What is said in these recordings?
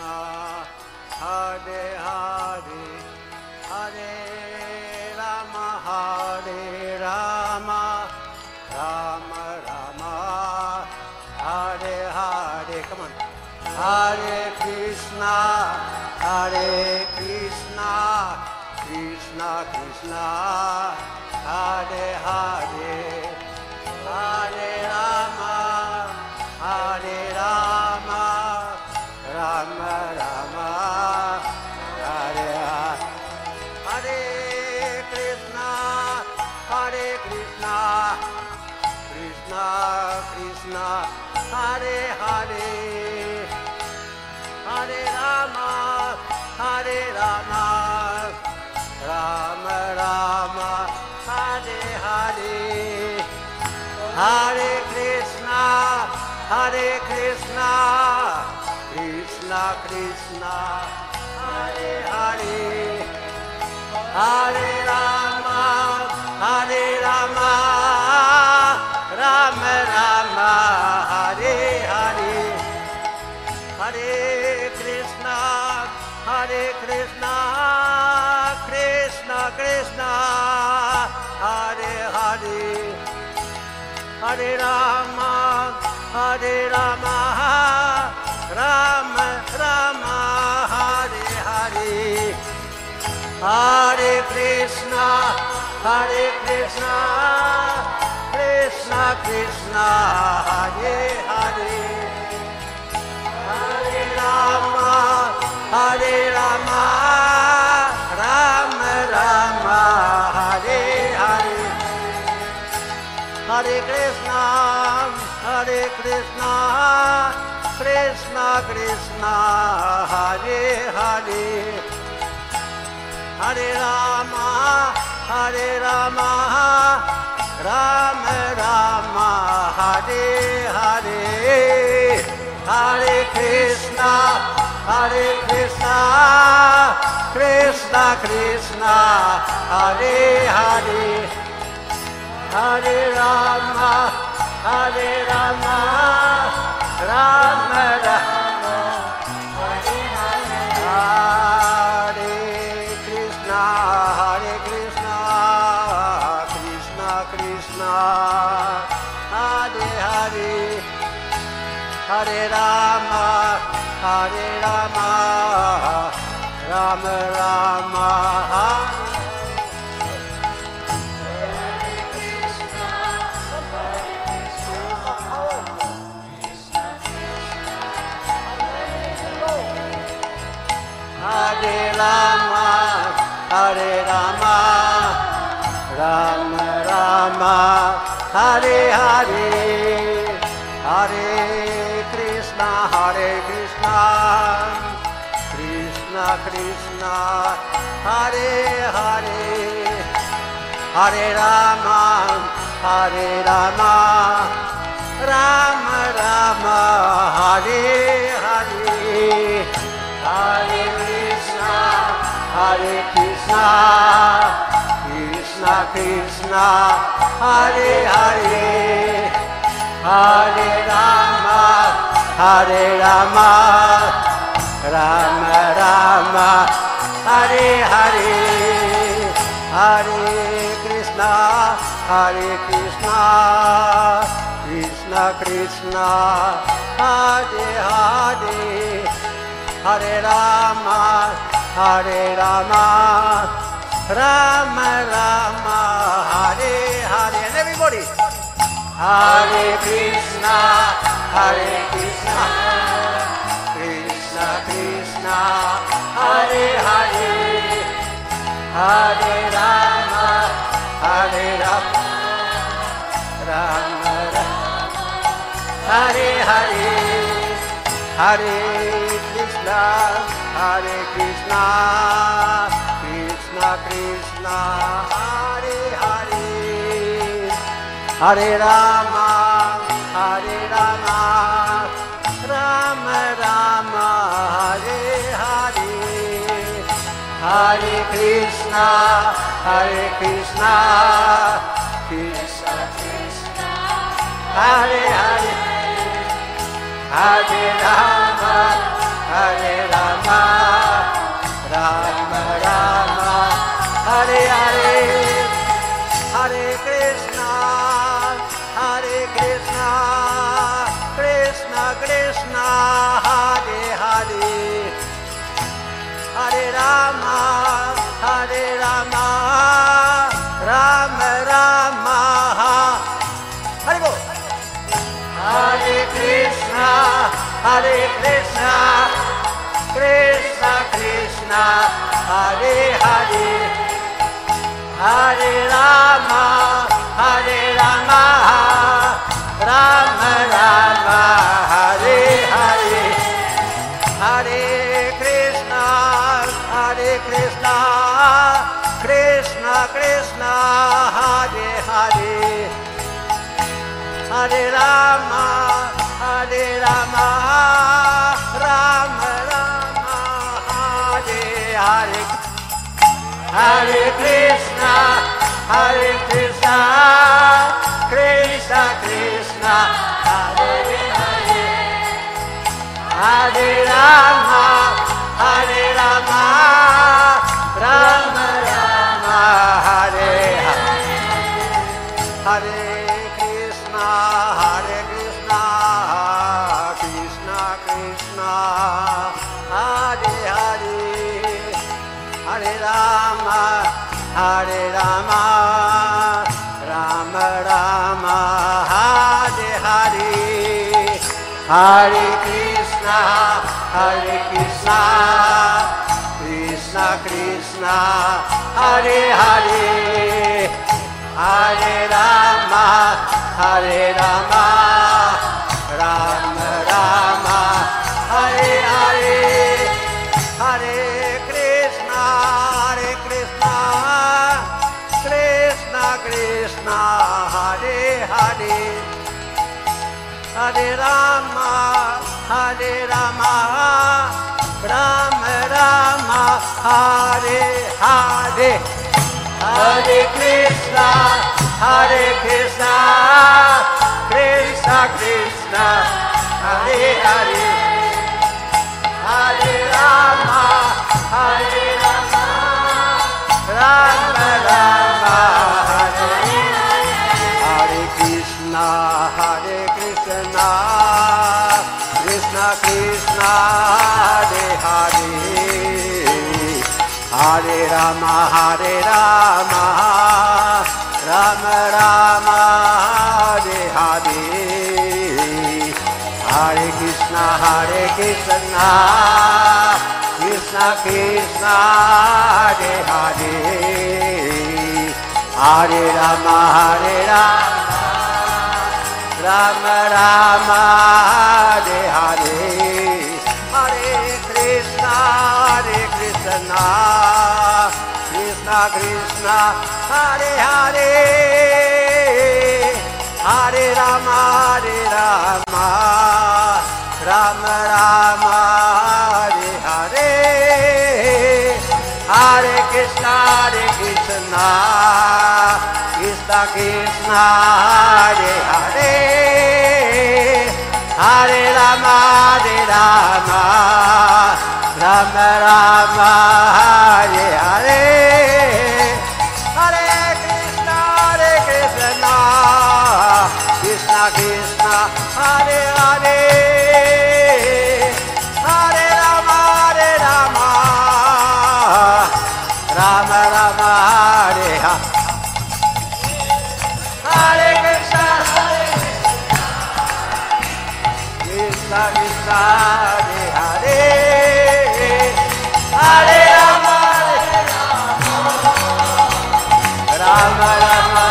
Hare Hare, Hare Rama, Hare Rama, Rama Rama, Hare Hare. Come on. Hare Krishna, Krishna Krishna, Hare Hare, Hare Rama, Rama Rama, Hare Hare. Hare Krishna, Krishna Krishna, Hare Hare, Hare Rama, Rama Rama, Hare Hare. Hare Krishna, Krishna Krishna, Hare Hare, Hare Rama, Rama Rama, Hare Hare. Hare Krishna, Krishna Krishna, Hare Hare, Hare Rama, Rama Rama, Hare Hare. Hare Krishna, Krishna Krishna, Hare Hare, Hare Rama, Rama Rama, Hare Hare. Hare Krishna, Krishna Krishna, Hare Hare, Hare Rama, Rama Rama, Hare Hare. Hare Krishna, Krishna Krishna, Hare Hare, Hare Rama, Rama Rama, Hare Hare. Hare Krishna, Krishna Krishna, Hare Hare, Hare Rama, Rama Rama, Hare Rama, Rama Rama, Hare Hare, Hare Krishna, Krishna Krishna, Hare Hare, Hare Rama, Rama Rama, Hare Hare. Hare Krishna, Krishna Krishna, Hare Hare, Hare Rama, Rama Rama, Hare Hare, Hare Krishna, Krishna Krishna, Hare Hare, Hare Rama, Rama Rama, Hare Hare. And everybody, Hare Krishna, Krishna Krishna, Hare Hare, Hare Rama, Rama Rama, Hare Hare, Hare Krishna, Krishna Krishna, Hare Hare, Hare Rama, Rama Rama, Hare Hare, Hare Krishna, Krishna Krishna, Hare Hare, Hare Rama, Hare Rama, Rama Rama, Hare Hare, Hare Krishna, Hare Krishna, Krishna Krishna, Hare Hare, Hare Rama, Hare Rama, Rama Rama, Hare Go. Hare Krishna, Hare Krishna, Krishna Krishna, Hare Hare, Hare Rama, Hare Rama, Rama Rama, Hare Hare, Hare Krishna, Hare Krishna, Krishna Krishna, Hare Hare, Hare Rama, Hare Rama, Rama Rama, Hare Hare, Hare Krishna, Hare Krishna, Krishna Krishna, Hare Hare, Hare Rama, Hare Rama, Rama Rama, Hare Hare, Hare Krishna, Hare Krishna, Krishna Krishna, Hare Hare, Hare Rama, Hare Rama, Rama Rama, Hare Hare, Hare Krishna, Hare Krishna, Krishna Krishna, Hare Hare, Hare Rama, Hare Rama, Rama Rama, Hare Hare, Hare Krishna, Hare Krishna, Krishna Krishna, Hare Hare, Hare Rama, Hare Rama, Rama Rama, Hare Hare, Hare Krishna, Hare Krishna, Krishna Krishna, Hare Hare, Hare Rama, Hare Rama, Rama Rama, Hare Hare, Krishna, Hare Krishna, Krishna Krishna, Hare Hare, Hare Rama, Hare Rama, Rama Rama, Hare Hare, Hare Krishna, Hare Krishna, Krishna Krishna, Hare Hare, Hare Rama, Hare Rama, Rama Rama, Hare Hare, Hare Krishna, Hare Krishna, Krishna Krishna, Hare Hare, Hare Rama, Hare Rama, Rama Rama, Hare Hare, Hare Krishna, Hare Krishna, Krishna Krishna, Hare Hare, Hare Rama, Hare Rama, Rama Rama, Hare Hare, Hare Krishna, Hare Krishna, Krishna Krishna, Hare Hare, Hare Rama, Hare Rama, Rama Rama, Hare Hare, Hare Krishna, Hare Krishna, Krishna, Hare Hare, Hare Rama, Rama Rama,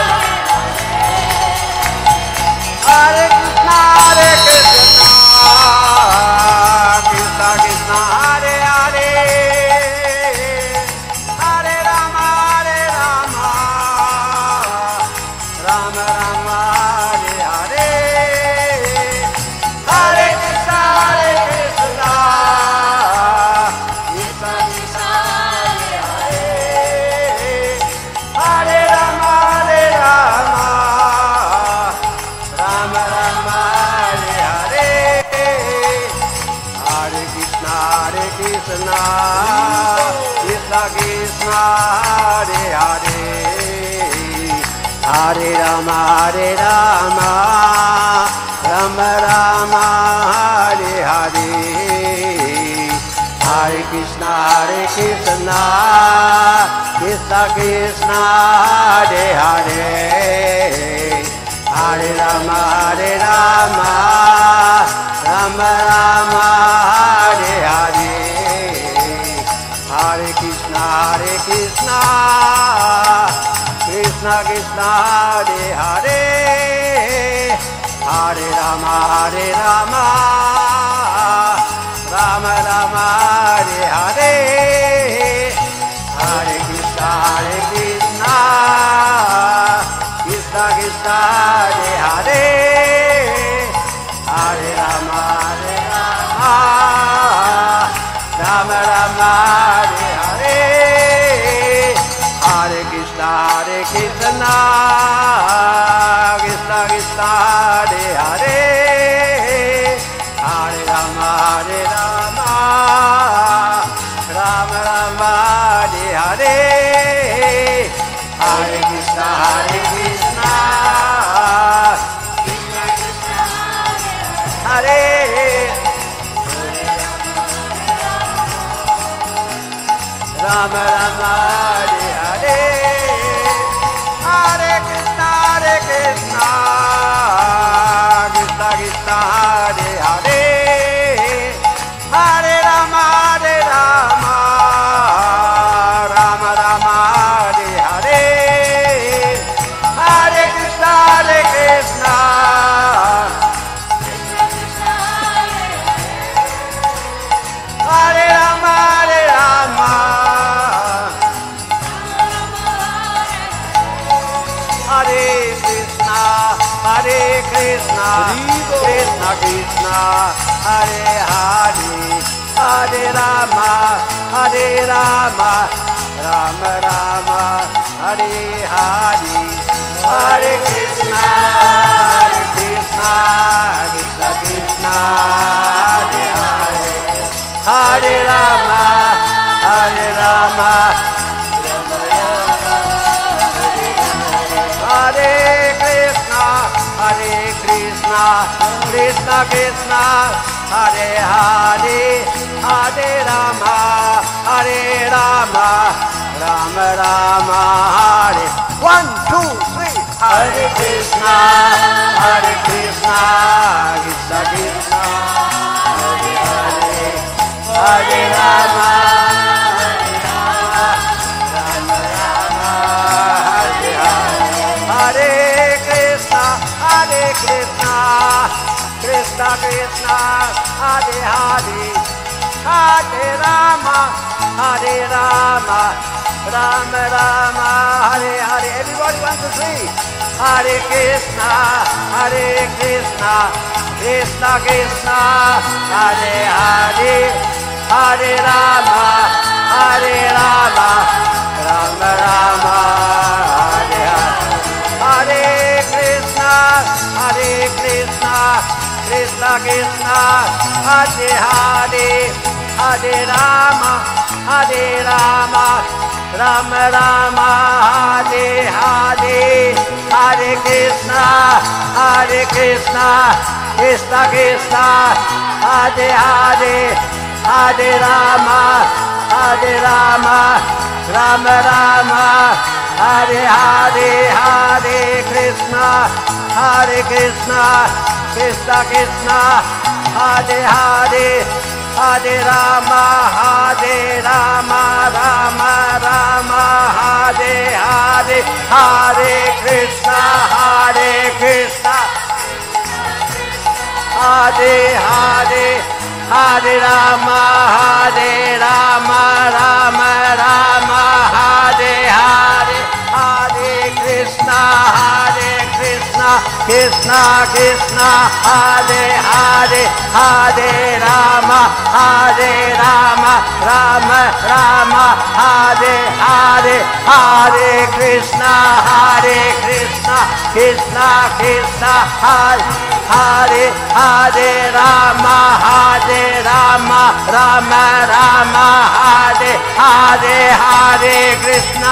Hare Krishna, Hare Krishna, Krishna Krishna, Hare Hare, Hare Rama, Hare Rama, Rama Rama, Hare Hare, Hare Krishna, Hare Krishna, Krishna Krishna, Krishna Krishna, Hare Hare, Hare Rama, Rama Rama, Hare Hare, Hare Krishna, Krishna Krishna, Hare Hare, Hare Rama, Rama Rama, Hare Hare, Hare Krishna, Krishna Krishna, Hare Hare, Hare Rama, Rama Rama, Hare Hare, Hare Krishna, Krishna Krishna, Hare Hare, Hare Rama, Rama Rama, Hare Hare, Hare Krishna, Krishna Krishna, Hare Hare, Hare Rama, Rama Rama, Hare Hare, Hare Krishna, Hare Rama Rama, Hare Hare, Hare Krishna, Krishna Krishna, Hare Hare, Hare Rama, Rama Rama, Hare Hare, Hare Krishna, Krishna Hare Rama, Hare Krishna, Krishna Krishna, Hare Hare, Hare Rama, Rama Rama, Hare Hare, Hare Krishna, Krishna Krishna, Hare Hare, Hare Rama, Rama Hare Krishna, Krishna Krishna, Hare Hare, Hare Rama, Rama Rama, Hare. 1, 2, 3. Hare Krishna, Krishna Krishna, Hare Hare, Hare Rama, Rama Rama, Hare Hare, Hare Krishna, Krishna Krishna, Hare Hare, Hare Rama, Rama Rama, Hare Hare. Everybody 1, 2, 3. Hare Krishna, Krishna Krishna, Hare Hare, Hare Rama, Rama Rama, Hare Hare, Hare Krishna, Krishna Krishna, Hare Hare, Hare Rama, Rama Rama, Hare Hare, Hare Krishna, Krishna Krishna, Hare Hare, Hare Rama, Rama Rama, Hare Hare, Hare Krishna, Krishna Krishna, Hare Hare, Hare Rama, Rama Rama, Hare Hare, Hare Krishna, Hare Hare, Hare Rama, Rama Rama, Hare Hare, Hare Krishna, Krishna Krishna, Hare Hare, Hare Rama, Rama Rama, Hare Hare, Hare Krishna, Krishna Krishna, Hare Hare Hare Rama Hare Rama Rama Rama Hare Hare Hare Krishna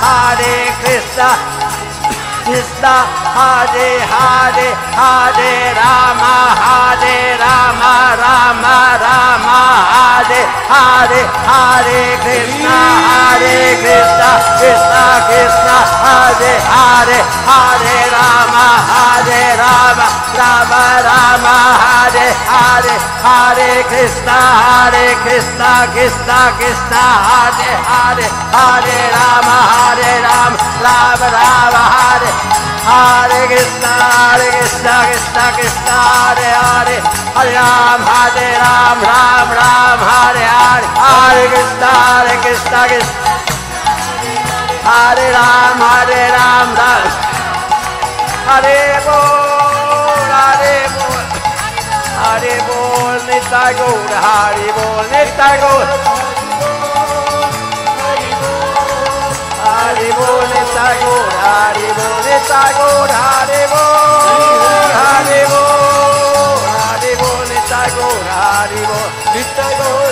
Krishna Hare Hare Hare Rama Rama Rama Hare Hare Hare Krishna Krishna Krishna Hare Hare Hare Rama Rama Rama Hare Hare Hare Krishna Krishna Krishna Hare Hare Hare Rama Rama Rama Hare Hare Krishna Krishna Krishna Hare Hare Hare Ram Ram Hare Hare Hare Krishna Krishna Hare Ram Hare Bol Hare Bol Nitai Gaur Hare Bol Nitai Gaur Hare Bol Nitai Gaur Hare Bol Nitai Gaur Hare Bol Hare Bol Hare Bol Nitai Gaur Hare Bol Nitai Gaur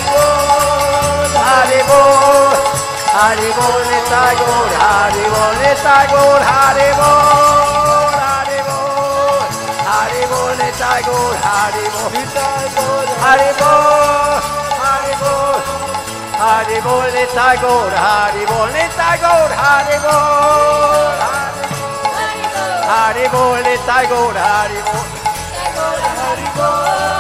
Hare Bol Hare Bol Nitai Gaur Hare Bol Nitai Gaur Hare Bol Hare Bol Hare Bol Nitai Gaur Hare Bol Nitai Gaur Hare Bol Hare Bol Hare Bol Nitai Gaur Hare Bol Nitai Gaur Hare Bol Hare Bol Nitai Gaur Hare Bol Hare Bol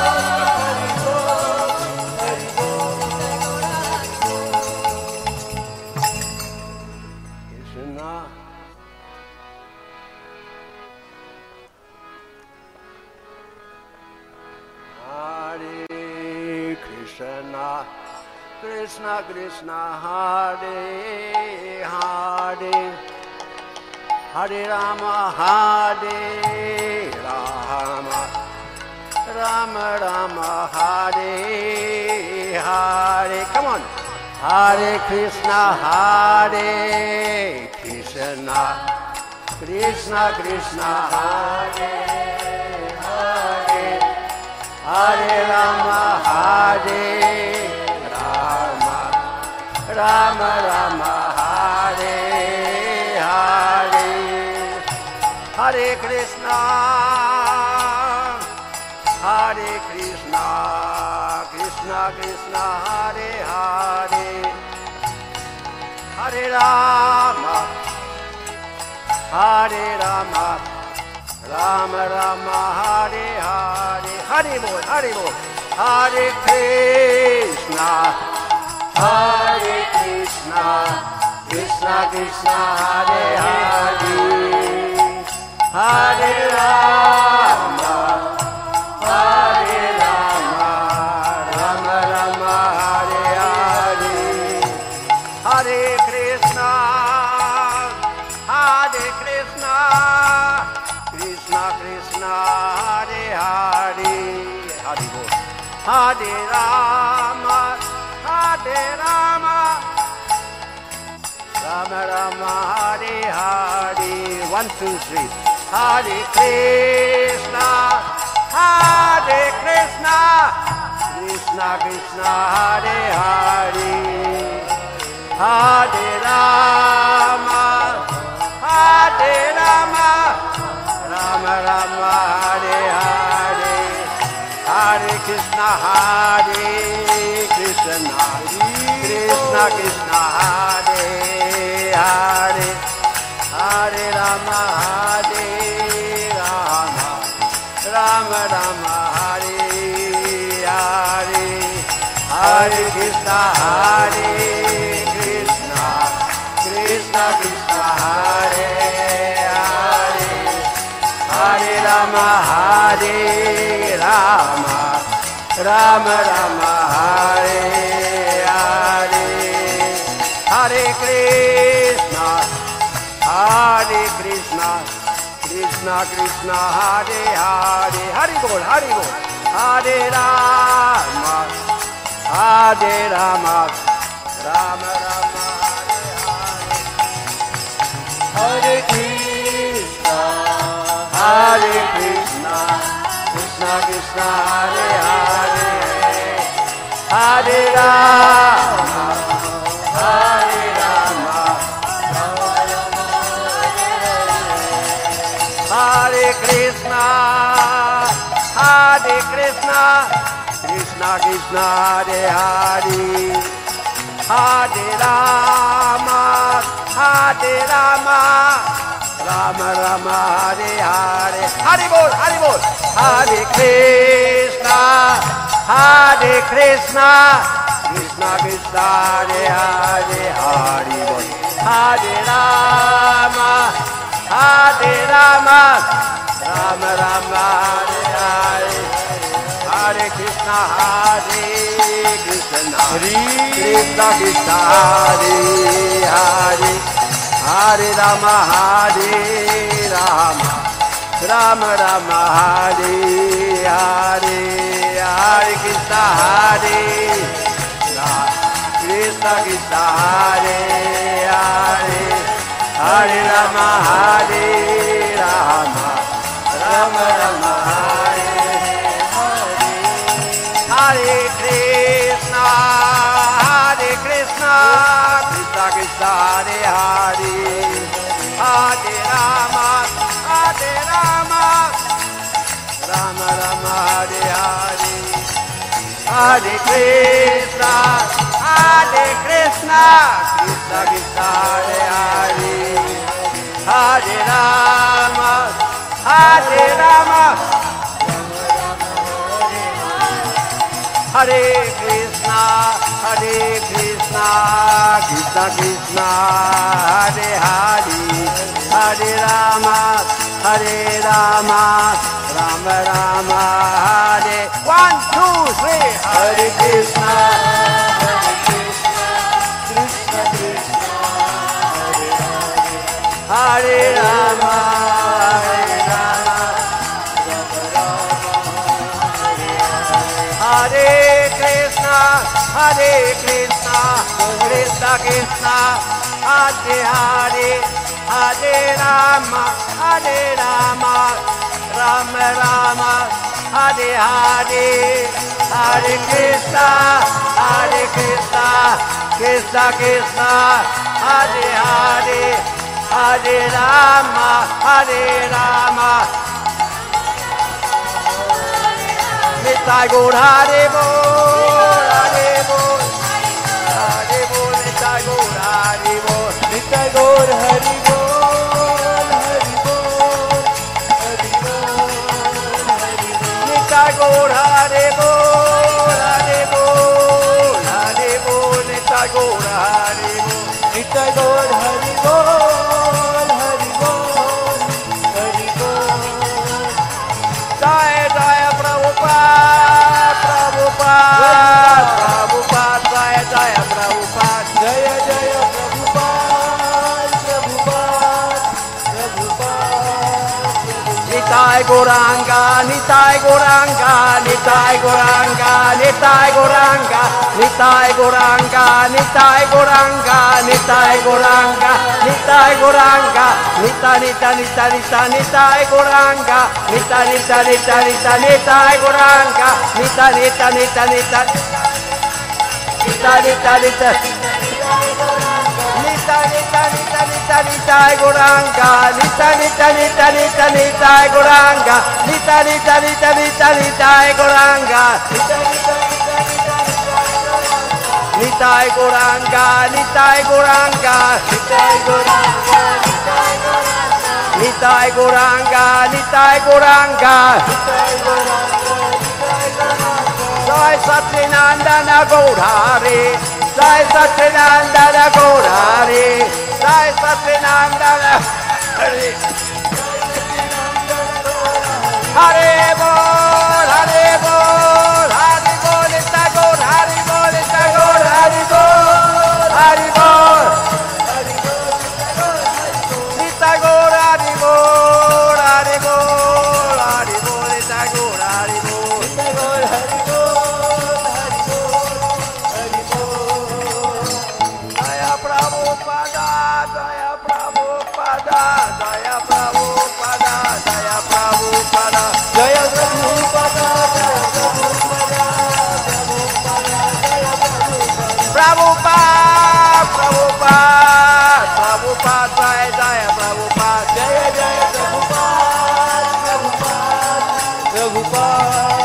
Krishna Krishna Hare Hare Hare Rama Rama Rama Hare Hare. Come on. Hare Krishna Krishna Krishna Hare Hare Hare Rama Rama Rama Hare Hare Hare Krishna Krishna Krishna Hare Hare Hare Rama Rama Rama Hare Hare Hare Bol Hare Krishna Krishna Krishna Hare Hare Hare Rama Rama Rama Hare Hare Hare Krishna Krishna Krishna Hare Hare Hare Bol Hare Rama Rama Rama Hare Hare 1, 2, 3 Hare Krishna Krishna Krishna Hare Hare Hare Rama Rama Rama Hare Hare Hare Krishna Krishna Krishna Hare Hare Hare Rama Rama Rama Hare Hare Hare Krishna Krishna Krishna Hare Hare Hare Rama Rama Rama Hare Hare Hare Krishna Krishna Krishna Hare Hare Hare Bol Hare Rama Rama Rama Hare Hare Hare Krishna Krishna Hare Hare Hare Rama Hare Rama Hare Krishna Krishna Krishna Hare Hare Hare Rama Rama Rama Hare Hare Hare Bol Hare Krishna Krishna Krishna Hare Hare Hare Bol Hare Rama Rama Rama Hare Hare Hare Krishna Krishna Krishna Hare Hare Hare Rama Rama Rama Hare Hare Hare Krishna Krishna Krishna Hare Hare Hare Rama Rama Rama Hare Hare Krishna Krishna Krishna Hare Hare Hare Rama Rama Rama Hare Hare Hare Krishna Krishna Krishna Hare Hare Hare Rama Hare Krishna Krishna Krishna Hare Hare Hare Rama Rama Rama Hare 1, 2, 3 Hare Krishna Krishna Krishna Hare Rama Hare Krishna Krishna Krishna Hare Hare Hare Rama Rama Rama Hare Hare Hare Krishna Krishna Krishna Hare Hare Hare Rama Nitai Gaur Hare Bol Nitai Gaur Hare Bol Nitai Gaur Hare Bol Nitai Gaur Hare Bol Nitai Gaur Hare Bol Nitai Gaur Hare Bol Jaya Prabhupada Jaya Prabhupada Jaya Prabhupada Nitai Gauranga Nitai Gauranga Nitai Gauranga Nitai Gauranga Nitai Gauranga Nitai Gauranga Nitai Gauranga Nitai Gauranga Nitai Gauranga Nitai Gauranga Nitai Gauranga Nitai Gauranga Nitai Gauranga Nitai Gauranga Nitai Gauranga Nitai Gauranga Nitai Gauranga Jai Satchinandana Gaurari Jai Satchinandana Gaurari Jai Satchinandana Hare Hare Bol Hare Bol Hare Bol Nitai Gaur Hare Bol Nitai Gaur Hare Bol Hare Bol Nitai Gaur Hare Bol Hare Bol Hare Bol Nitai Gaur Hare Bol Nitai Gaur Hare Bol Jaya Prabhupada Jaya Prabhupada Jaya Prabhupada Jaya Prabhupada Jaya Prabhupada, Jaya Jaya Prabhupada, Jaya Jaya Prabhupada, Prabhupada, Prabhupada.